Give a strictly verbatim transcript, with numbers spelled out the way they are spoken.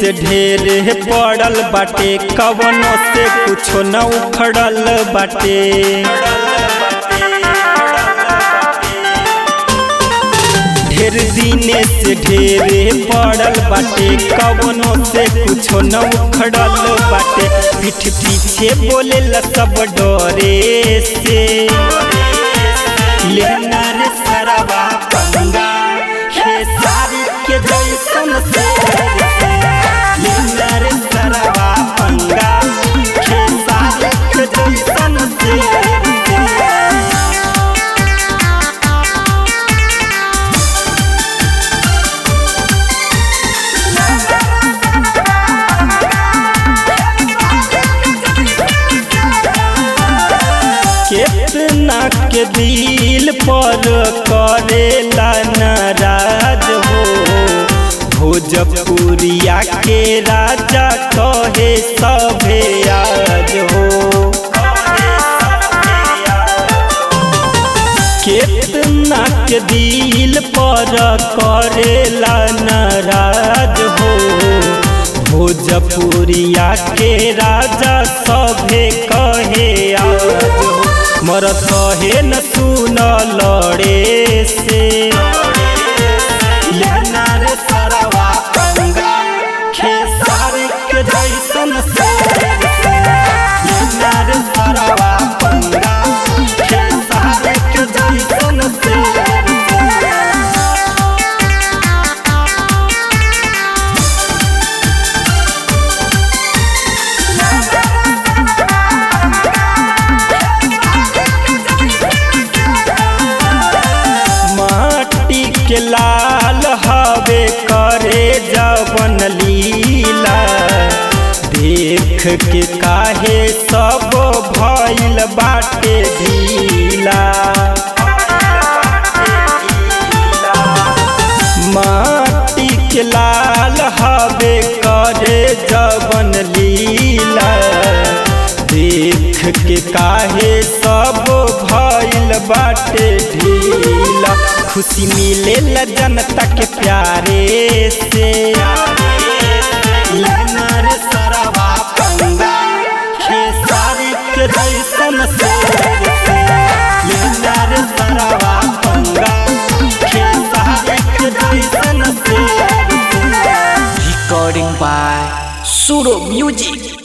से ढेर पड़ल बाटे, कवनो से कुछो न उखड़ल बाटे। ढेर दिने से ढेर पड़ल बाटे, कवनो से कुछो न उखड़ल बाटे। पीठ पीछे बोले ला सब डरे से, लेना रे सरवा पंगा खेसारी के जैसन से। लेना रे सरवा पंगा खेसारी के जैसन से। कितना के दिल पर करेला नाराज हो, भोजपुरिया के राजा कहे सभे आज हो। कितना के दिल पर करेला नाराज हो, भोजपुरिया के राजा सभे कहे आज हो। मरत कहे न सुन लड़े से, लेना रे सरवा पंगा खेसारी के जैसन से। लेना रे सरवा पंगा खेसारी के जैसन से। के लाल हवे करे जवन लीला, देख के काहे सब भइल बाटे ढीला। माटी के लाल हवे करे जवन लीला, देख के काहे सब भइल बाटे ढीला। खुशी मिले ला जनता के प्यारे से, लेना रे सरवा पंगा खेसारी के जैसन से। लेना रे सरवा पंगा खेसारी के जैसन से। Recording by Suro Music।